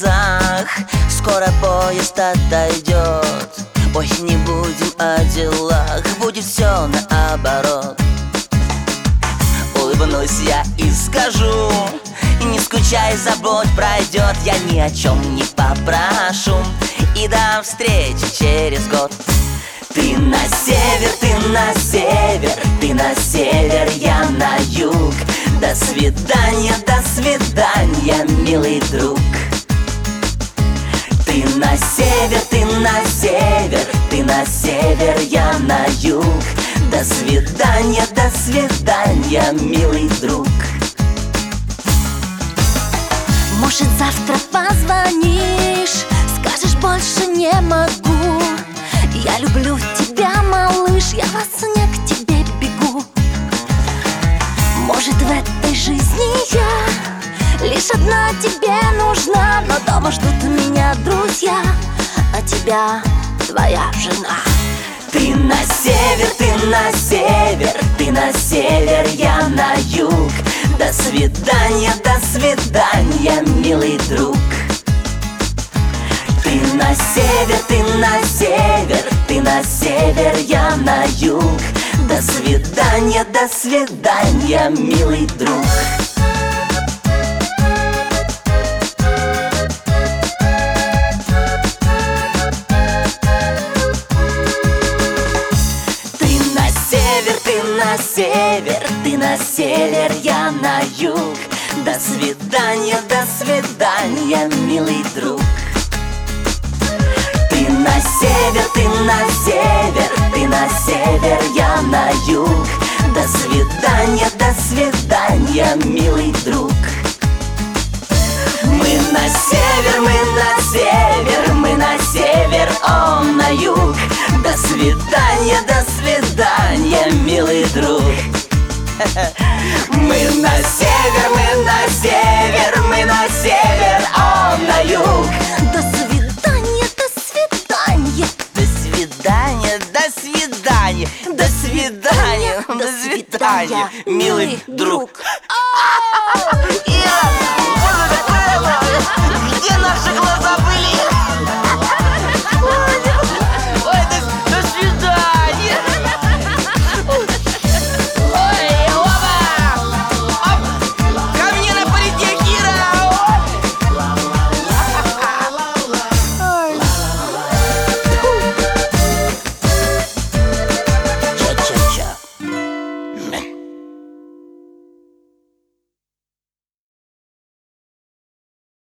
глазах. Скоро поезд отойдет. Ой, не будем о делах, будет все наоборот. Улыбнусь я и скажу: не скучай, забудь, пройдет. Я ни о чем не попрошу. И до встречи через год. Ты на север, ты на север, ты на север, я на юг. До свидания, милый друг. Ты на север, ты на север, ты на север, я на юг. До свидания, милый друг. Может, завтра позвонишь, скажешь: больше не могу. Я люблю тебя, малыш, я во сне к тебе бегу. Может, в этой жизни я лишь одна тебе нужна, но дома ждут меня друзья, а тебя твоя жена. Ты на север, ты на север, ты на север, я на юг. До свидания, милый друг. Ты на север, ты на север, ты на север, я на юг. До свидания, милый друг. Ты на север, ты на север, ты на север, я на юг. До свидания, милый друг. Ты на север, ты на север, ты на север, я на юг. До свидания, милый друг. Мы на север, мы на север, мы на север, он на юг. До свидания, милый друг. Мы на север, мы на север, мы на север, он на юг. До свидания, до свидания. До свидания, до свидания, до свидания, до свидания, милый друг.